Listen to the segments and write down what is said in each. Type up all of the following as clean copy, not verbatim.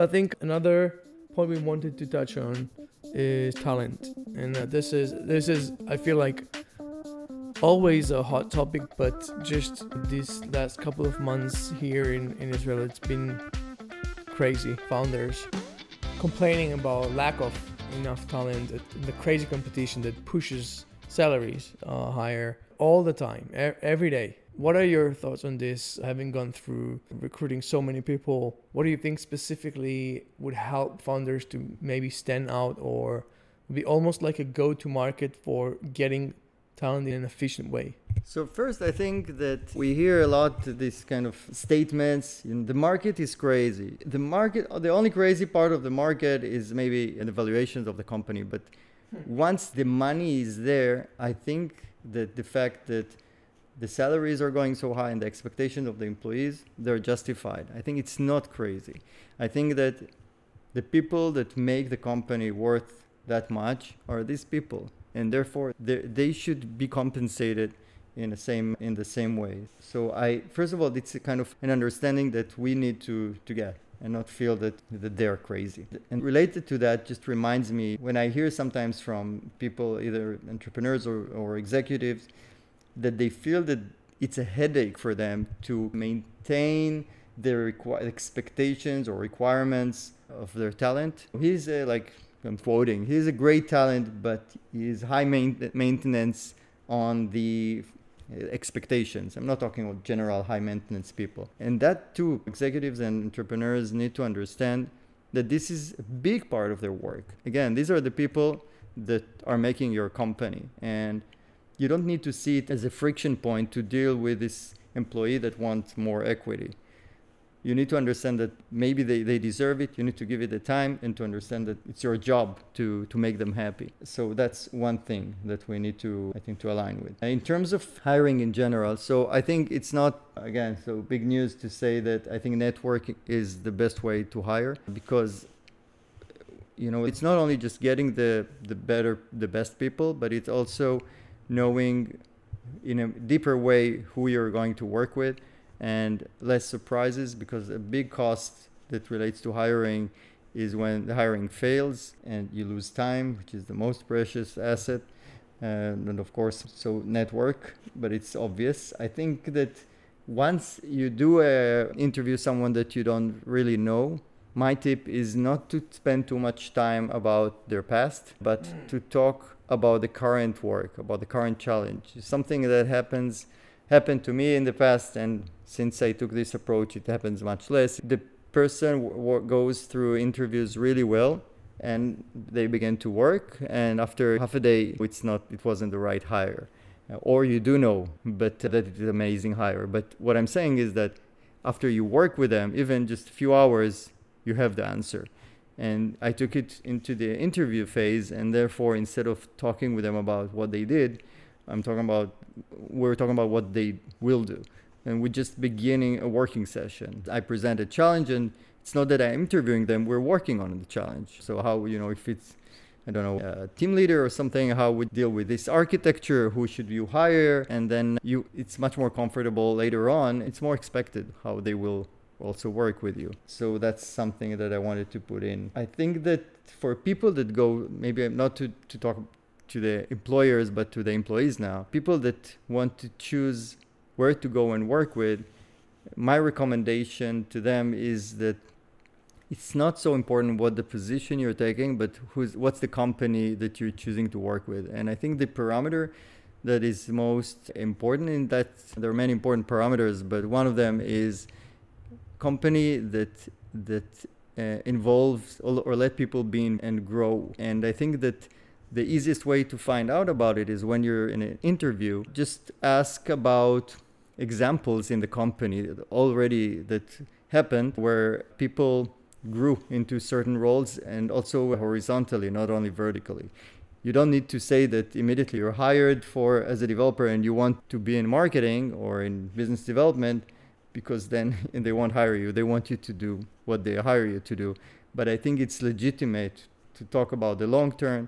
I think another point we wanted to touch on is talent, and this is I feel like always a hot topic, but just these last couple of months here in Israel, it's been crazy. Founders complaining about lack of enough talent, the crazy competition that pushes salaries higher all the time, every day. What are your thoughts on this? Having gone through recruiting so many people, what do you think specifically would help founders to maybe stand out or be almost like a go-to market for getting talent in an efficient way? So first, I think that we hear a lot this kind of statements. The market is crazy. The only crazy part of the market is maybe an evaluations of the company. But once the money is there, I think that the fact that the salaries are going so high and the expectations of the employees, they're justified. I think it's not crazy. I think that the people that make the company worth that much are these people, and therefore they should be compensated in the same way. So first of all, it's a kind of an understanding that we need to get and not feel that they're crazy. And related to that, just reminds me when I hear sometimes from people, either entrepreneurs or executives, that they feel that it's a headache for them to maintain their expectations or requirements of their talent. He's I'm quoting, he's a great talent, but he's high maintenance on the expectations. I'm not talking about general high maintenance people. And that too, executives and entrepreneurs need to understand that this is a big part of their work. Again, these are the people that are making your company, and you don't need to see it as a friction point to deal with this employee that wants more equity. You need to understand that maybe they deserve it. You need to give it the time and to understand that it's your job to make them happy. So that's one thing that we need to, I think, to align with. In terms of hiring in general, so I think it's not, again, so big news to say that I think networking is the best way to hire, because it's not only just getting the best people, but it's also knowing in a deeper way who you're going to work with, and less surprises, because a big cost that relates to hiring is when the hiring fails and you lose time, which is the most precious asset. And of course, so network, but it's obvious. I think that once you do interview someone that you don't really know, my tip is not to spend too much time about their past, but to talk about the current work, about the current challenge. Something that happened to me in the past, and since I took this approach, it happens much less. The person goes through interviews really well, and they begin to work, and after half a day, it wasn't the right hire. Or you do know, but that it's an amazing hire. But what I'm saying is that after you work with them, even just a few hours, you have the answer. And I took it into the interview phase, and therefore, instead of talking with them about what they did, we're talking about what they will do. And we're just beginning a working session. I present a challenge, and it's not that I'm interviewing them, we're working on the challenge. So how, if it's, a team leader or something, how we deal with this architecture, who should you hire? And then it's much more comfortable later on. It's more expected how they will also work with you. So that's something that I wanted to put in. I think that for people that go, maybe not to talk to the employers, but to the employees now, people that want to choose where to go and work with, my recommendation to them is that it's not so important what the position you're taking, but what's the company that you're choosing to work with. And I think the parameter that is most important in that, there are many important parameters, but one of them is company that involves or let people be in and grow. And I think that the easiest way to find out about it is when you're in an interview, just ask about examples in the company that happened where people grew into certain roles, and also horizontally, not only vertically. You don't need to say that immediately you're hired as a developer and you want to be in marketing or in business development, because then they won't hire you. They want you to do what they hire you to do. But I think it's legitimate to talk about the long term.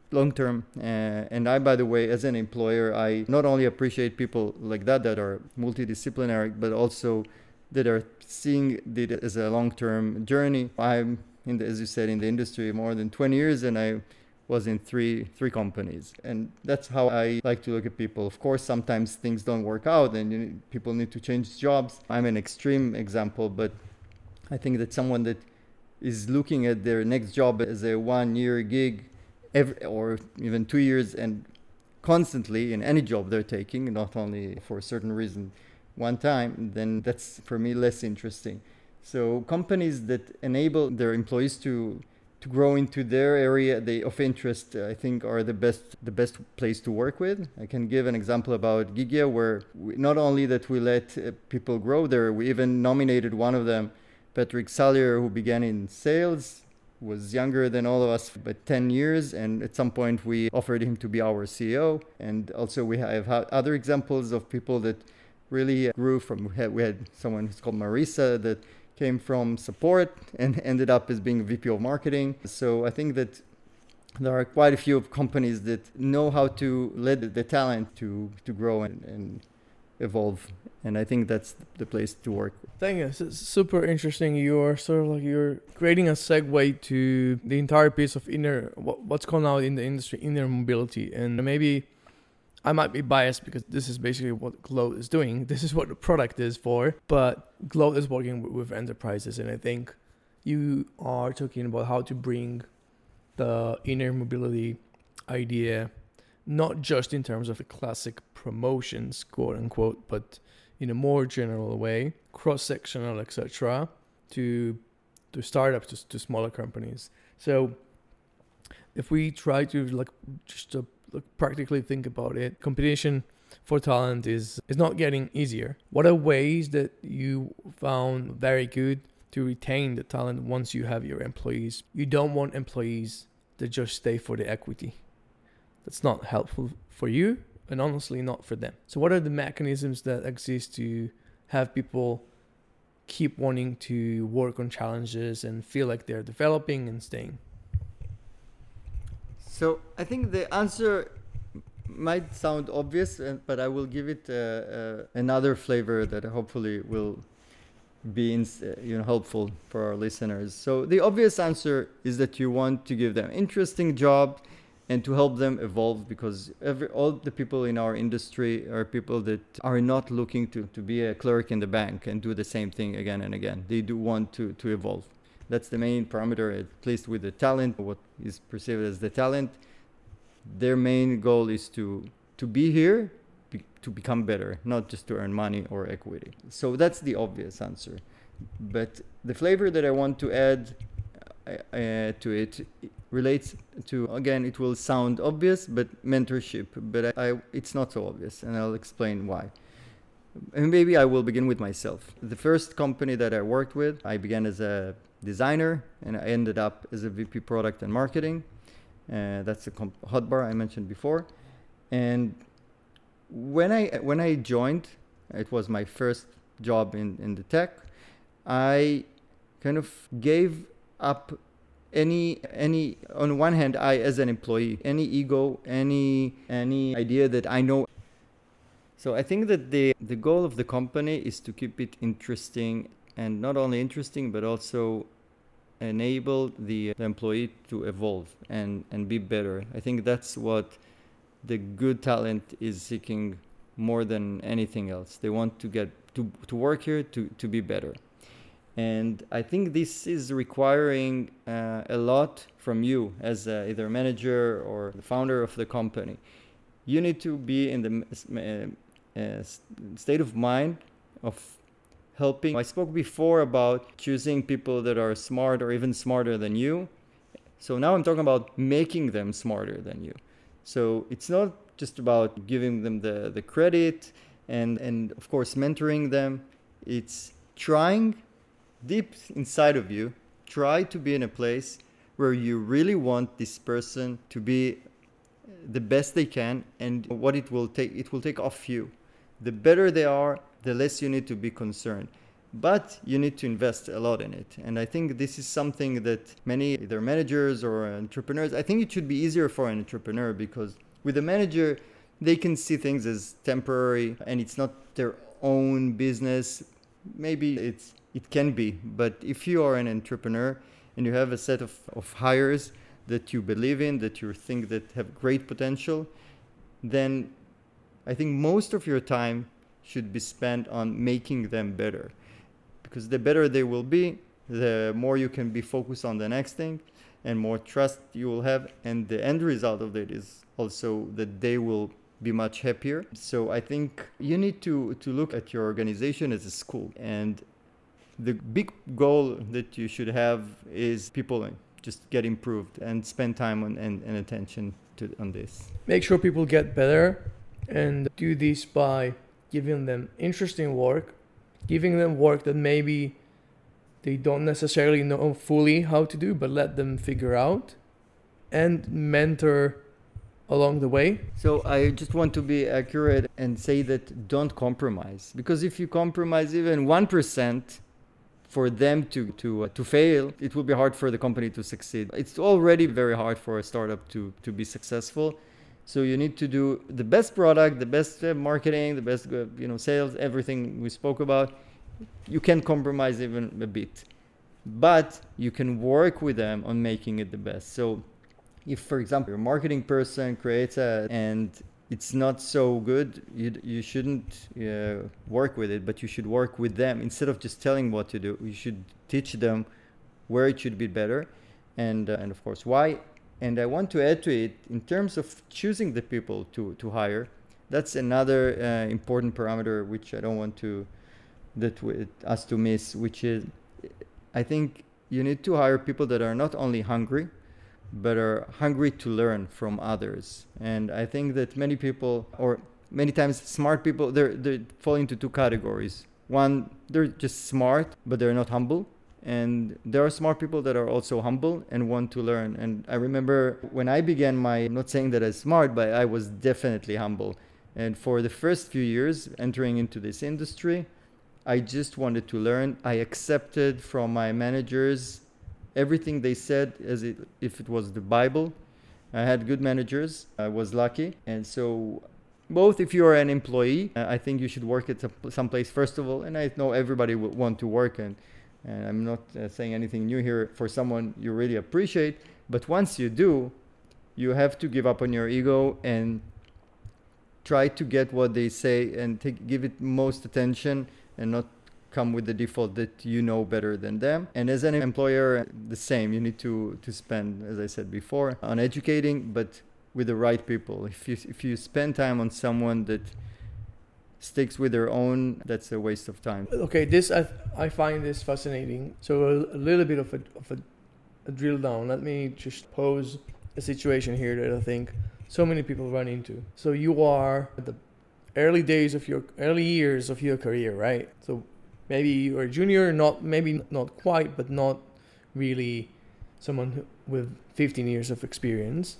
And I, by the way, as an employer, I not only appreciate people like that are multidisciplinary, but also that are seeing it as a long-term journey. I'm as you said, in the industry more than 20 years, and I was in three companies. And that's how I like to look at people. Of course, sometimes things don't work out and people need to change jobs. I'm an extreme example, but I think that someone that is looking at their next job as a 1-year gig or even 2 years, and constantly in any job they're taking, not only for a certain reason one time, then that's for me less interesting. So companies that enable their employees to grow into their area of interest, I think, are the best place to work with. I can give an example about Gigya, where not only that we let people grow there, we even nominated one of them, Patrick Salyer, who began in sales, was younger than all of us by 10 years, and at some point we offered him to be our CEO. And also we have other examples of people that really grew from, we had someone who's called Marisa that came from support and ended up as being VP of marketing. So I think that there are quite a few companies that know how to let the talent to grow and evolve. And I think that's the place to work. Thank you. It's super interesting. You're creating a segue to the entire piece of what's going on in the industry, inner mobility. And maybe I might be biased because this is basically what Gloat is doing. This is what the product is for. But Gloat is working with enterprises. And I think you are talking about how to bring the inner mobility idea, not just in terms of a classic promotions, quote unquote, but in a more general way, cross-sectional, etc., to startups, to smaller companies. So if we try to practically think about it, competition for talent is not getting easier. What are ways that you found very good to retain the talent once you have your employees? You don't want employees that just stay for the equity. That's not helpful for you, and honestly not for them. So what are the mechanisms that exist to have people keep wanting to work on challenges and feel like they're developing and staying? So I think the answer might sound obvious, but I will give it another flavor that hopefully will be helpful for our listeners. So the obvious answer is that you want to give them interesting jobs and to help them evolve, because all the people in our industry are people that are not looking to be a clerk in the bank and do the same thing again and again. They do want to evolve. That's the main parameter, at least with the talent, what is perceived as the talent. Their main goal is to be here, to become better, not just to earn money or equity. So that's the obvious answer. But the flavor that I want to add to it relates to, again, it will sound obvious, but mentorship. But it's not so obvious, and I'll explain why. And maybe I will begin with myself. The first company that I worked with, I began as a designer, and I ended up as a VP product and marketing. That's the Hotbar I mentioned before. And when I joined, it was my first job in the tech. I kind of gave up any on one hand, I as an employee, any ego, any idea that I know. So I think that the goal of the company is to keep it interesting, and not only interesting, but also enable the employee to evolve and be better. I think that's what the good talent is seeking more than anything else. They want to get to work here to be better. And I think this is requiring a lot from you as either manager or the founder of the company. You need to be in the state of mind of helping. I spoke before about choosing people that are smart or even smarter than you. So now I'm talking about making them smarter than you. So it's not just about giving them the credit and of course mentoring them. It's trying deep inside of you, try to be in a place where you really want this person to be the best they can, and what it will take off you. The better they are, the less you need to be concerned. But you need to invest a lot in it. And I think this is something that many either managers or entrepreneurs, I think it should be easier for an entrepreneur, because with a manager, they can see things as temporary and it's not their own business. maybe it can be. But if you are an entrepreneur and you have a set of hires that you believe in, that you think that have great potential, then I think most of your time should be spent on making them better. Because the better they will be, the more you can be focused on the next thing and more trust you will have. And the end result of it is also that they will be much happier. So I think you need to look at your organization as a school. And the big goal that you should have is people just get improved and spend time on and attention on this. Make sure people get better, and do this by giving them interesting work, giving them work that maybe they don't necessarily know fully how to do, but let them figure out, and mentor along the way. So I just want to be accurate and say that don't compromise, because if you compromise even 1% for them to fail, it will be hard for the company to succeed. It's already very hard for a startup to be successful. So you need to do the best product, the best marketing, the best sales, everything we spoke about. You can compromise even a bit, but you can work with them on making it the best. So if, for example, your marketing person creates and it's not so good, you shouldn't work with it, but you should work with them. Instead of just telling what to do, you should teach them where it should be better and of course why. And I want to add to it, in terms of choosing the people to hire, that's another important parameter which I don't want us to miss, which is, I think you need to hire people that are not only hungry, but are hungry to learn from others. And I think that many people, or many times smart people, they fall into two categories. One, they're just smart, but they're not humble. And there are smart people that are also humble and want to learn. And I remember when I began I'm not saying that I was smart, but I was definitely humble. And for the first few years entering into this industry, I just wanted to learn. I accepted from my managers everything they said as if it was the Bible. I had good managers. I was lucky. And so both if you are an employee, I think you should work at some place first of all. And I know everybody will want to work, and I'm not saying anything new here, for someone you really appreciate. But once you do, you have to give up on your ego and try to get what they say and give it most attention, and not come with the default that you know better than them. And as an employer, the same. You need to spend, as I said before, on educating, but with the right people. If you spend time on someone that sticks with their own, that's a waste of time. Okay, this I find this fascinating. So a little bit of a drill down. Let me just pose a situation here that I think so many people run into. So you are at the early years of your career, right? So maybe you're a junior, maybe not quite, but not really someone with 15 years of experience.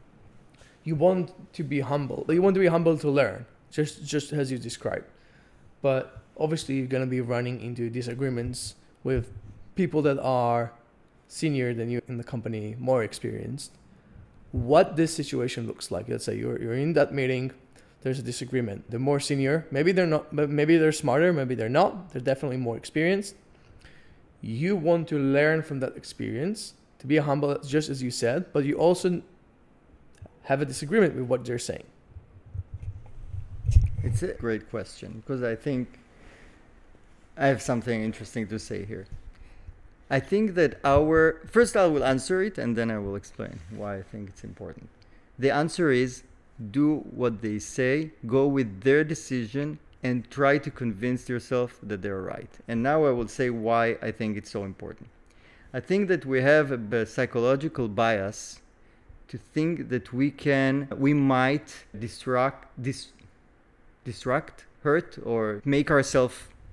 You want to be humble. You want to be humble to learn, just as you described. But obviously you're going to be running into disagreements with people that are senior than you in the company, more experienced. What this situation looks like, let's say you're in that meeting, there's a disagreement. They're more senior, maybe they're not, but maybe they're smarter, maybe they're not. They're definitely more experienced. You want to learn from that experience, to be humble, just as you said, but you also have a disagreement with what they're saying. It's a great question, because I think I have something interesting to say here. I think that first I will answer it and then I will explain why I think it's important. The answer is, do what they say, go with their decision, and try to convince yourself that they're right. And now I will say why I think it's so important. I think that we have a psychological bias to think that we might distract, hurt, or make ourselves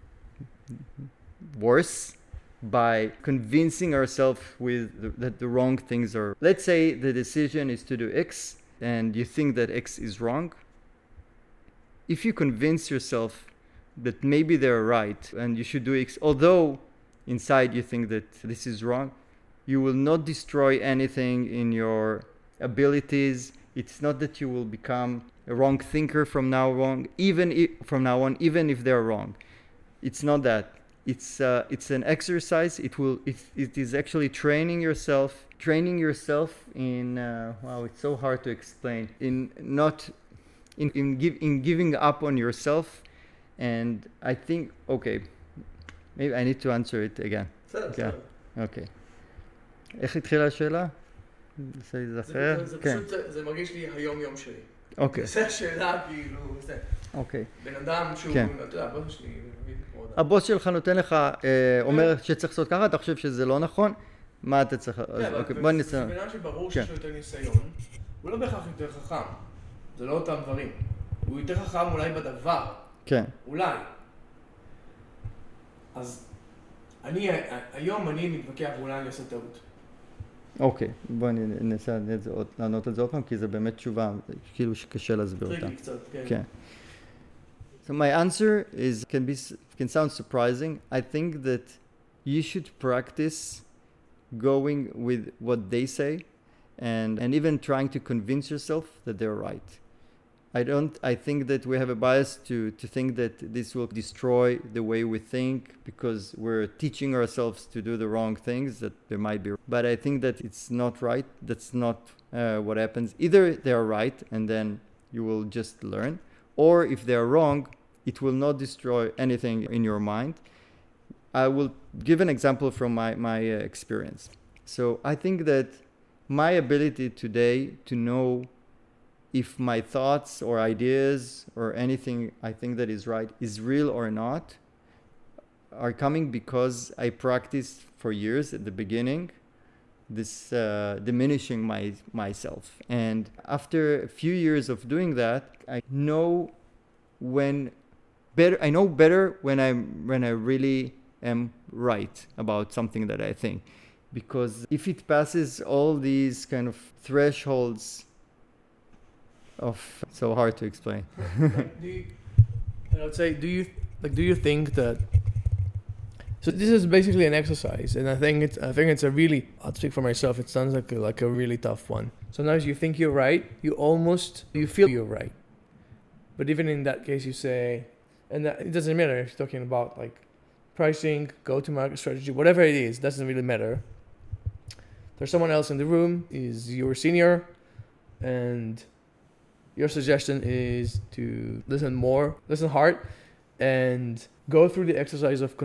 worse by convincing ourselves that the wrong things are. Let's say the decision is to do X, and you think that X is wrong. If you convince yourself that maybe they're right and you should do X, although inside you think that this is wrong, you will not destroy anything in your abilities. It's not that you will become a wrong thinker from now on, even if they're wrong. It's not that. it's an exercise. It is actually training yourself in wow, it's so hard to explain, in not in giving up on yourself. And I think, okay, maybe I need to answer it again. בסדר. אוקיי. איך התחילה השאלה? זה אחר? זה כן. פשוט, זה מרגיש לי היום-יום שלי. אוקיי. זה השאלה, כאילו, זה. אוקיי. בן אדם שהוא, כן. אתה יודע, הבוס שלי, הבוס שלך נותן לך, אומר שצריך לעשות ככה, אתה חושב שזה לא נכון, מה אתה צריך? כן, אוקיי, בוא נצא. זה בן אדם שברור שיש לו יותר ניסיון, הוא לא בהכרח יותר חכם. זה לא אותם דברים. הוא יותר חכם אולי בדבר. כן. אולי. אז היום אני מתווכח, ואולי אני עושה טעות. אוקיי, בוא ננסה לענות על זה עוד פעם, כי זה באמת תשובה, כאילו שקשה להסביר אותה. טריקי קצת, כן. כן. So my answer can sound surprising. I think that you should practice going with what they say and even trying to convince yourself that they're right. I think that we have a bias to think that this will destroy the way we think because we're teaching ourselves to do the wrong things that there might be. But I think that it's not right. That's not what happens. Either they are right and then you will just learn, or if they are wrong, it will not destroy anything in your mind. I will give an example from my experience. So I think that my ability today to know if my thoughts or ideas or anything I think that is right is real or not are coming because I practiced for years at the beginning this diminishing myself. And after a few years of doing that, I know better when I really am right about something that I think. Because if it passes all these kind of thresholds of, so hard to explain. I would say, do you think that, so this is basically an exercise, and I think it's a really, I'll speak for myself, it sounds like a really tough one. Sometimes you think you're right, you feel you're right. But even in that case you say, and that, it doesn't matter if you're talking about like pricing, go-to-market strategy, whatever it is, doesn't really matter. There's someone else in the room, is your senior, and your suggestion is to listen hard, and go through the exercise of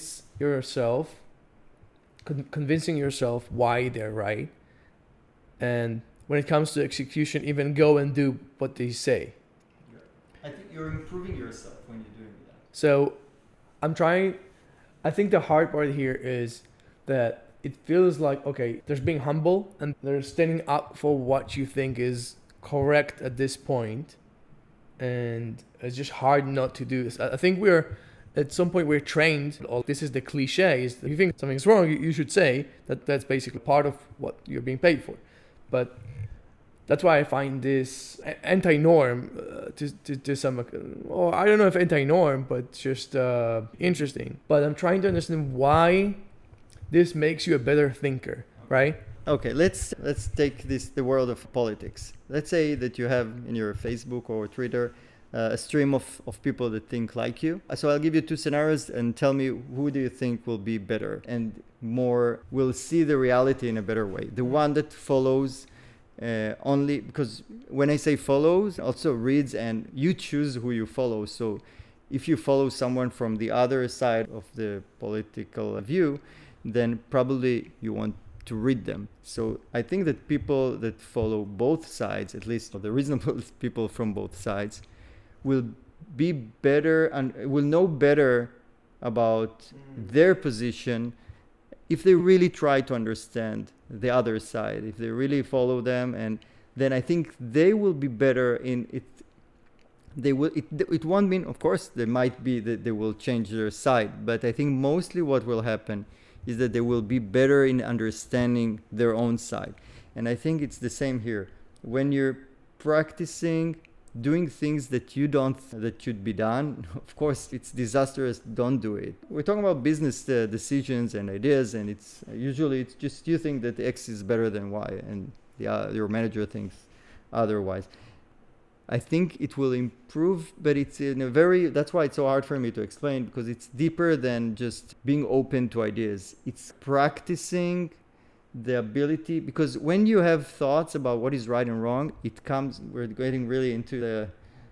convincing yourself why they're right. And when it comes to execution, even go and do what they say. I think you're improving yourself when you're doing that. So I think the hard part here is that it feels like, okay, there's being humble and there's standing up for what you think is correct at this point, and it's just hard not to do this. I think at some point we're trained, this is the cliche, is if you think something's wrong, you should say that's basically part of what you're being paid for. But that's why I find this anti-norm to some, or I don't know if anti-norm, but just interesting. But I'm trying to understand why this makes you a better thinker, right? Okay, let's take the world of politics. Let's say that you have in your Facebook or Twitter a stream of people that think like you. So I'll give you two scenarios and tell me who do you think will be better and more will see the reality in a better way. The one that follows only, because when I say follows, also reads, and you choose who you follow. So if you follow someone from the other side of the political view, then probably you want to read them. So I think that people that follow both sides, at least the reasonable people from both sides, will be better and will know better about their position if they really try to understand the other side, if they really follow them, and then I think they will be better in it. It won't mean, of course, there might be that they will change their side, but I think mostly what will happen is that they will be better in understanding their own side. And I think it's the same here. When you're practicing doing things that should be done, of course it's disastrous, don't do it. We're talking about business decisions and ideas, and it's usually just you think that X is better than Y, and your manager thinks otherwise. I think it will improve, but it's in a very, that's why it's so hard for me to explain, because it's deeper than just being open to ideas. It's practicing the ability, because when you have thoughts about what is right and wrong, it comes, we're getting really into the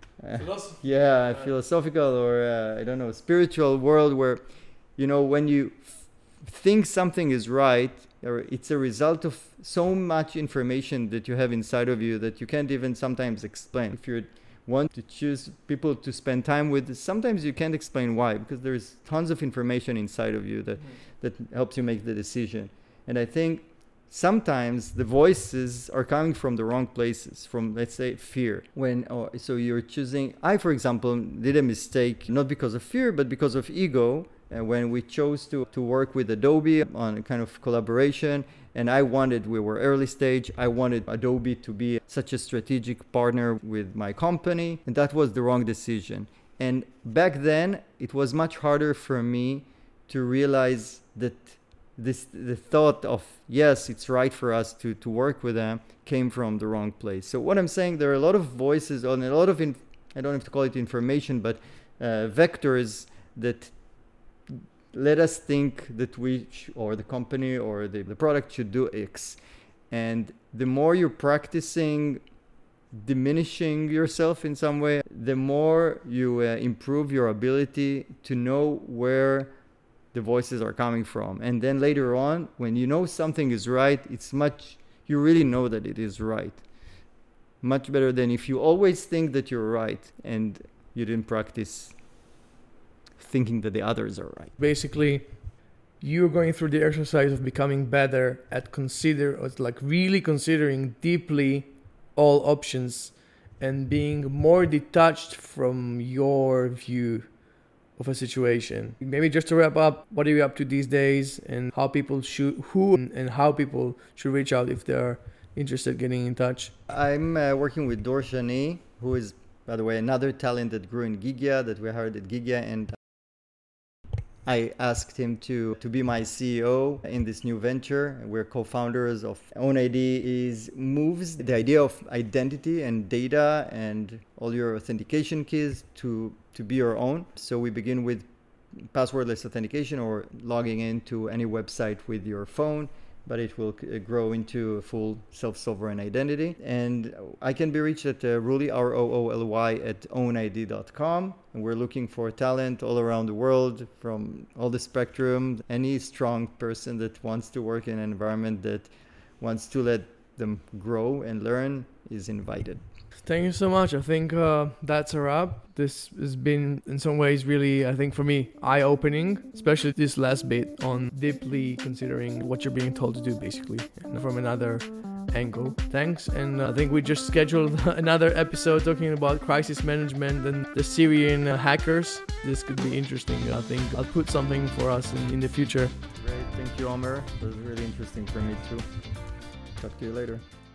philosophical or I don't know, spiritual world where, you know, when you think something is right, or it's a result of so much information that you have inside of you that you can't even sometimes explain. If you want to choose people to spend time with, sometimes you can't explain why, because there's tons of information inside of you that helps you make the decision. And I think sometimes the voices are coming from the wrong places, from, let's say, fear. So you're choosing, I, for example, did a mistake, not because of fear, but because of ego. And when we chose to work with Adobe on a kind of collaboration, and we were early stage, I wanted Adobe to be such a strategic partner with my company, and that was the wrong decision. And back then, it was much harder for me to realize that the thought of, yes, it's right for us to work with them, came from the wrong place. So what I'm saying, there are a lot of voices on a lot of, I don't have to call it information, but vectors that let us think that or the company or the product should do X. And the more you're practicing diminishing yourself in some way, the more you improve your ability to know where the voices are coming from. And then later on, when you know something is right, you really know that it is right. Much better than if you always think that you're right and you didn't practice thinking that the others are right. Basically, you're going through the exercise of becoming better at really considering deeply all options and being more detached from your view of a situation. Maybe just to wrap up, what are you up to these days, and how people should reach out if they're interested in getting in touch? I'm working with Dor Shani, who is, by the way, another talent that grew in Gigia, that we hired at Gigia, and I asked him to be my CEO in this new venture. We're co-founders of OwnID. Moves the idea of identity and data and all your authentication keys to be your own. So we begin with passwordless authentication or logging into any website with your phone, but it will grow into a full self-sovereign identity. And I can be reached at Rooley, R-O-O-L-Y, at ownid.com. And we're looking for talent all around the world from all the spectrum. Any strong person that wants to work in an environment that wants to let them grow and learn is invited. Thank you so much. I think that's a wrap. This has been, in some ways, really, I think for me, eye-opening, especially this last bit on deeply considering what you're being told to do, basically, and from another angle. Thanks. And I think we just scheduled another episode talking about crisis management and the Syrian hackers. This could be interesting. I think I'll put something for us in the future. Great. Thank you, Omer. It was really interesting for me too. Talk to you later.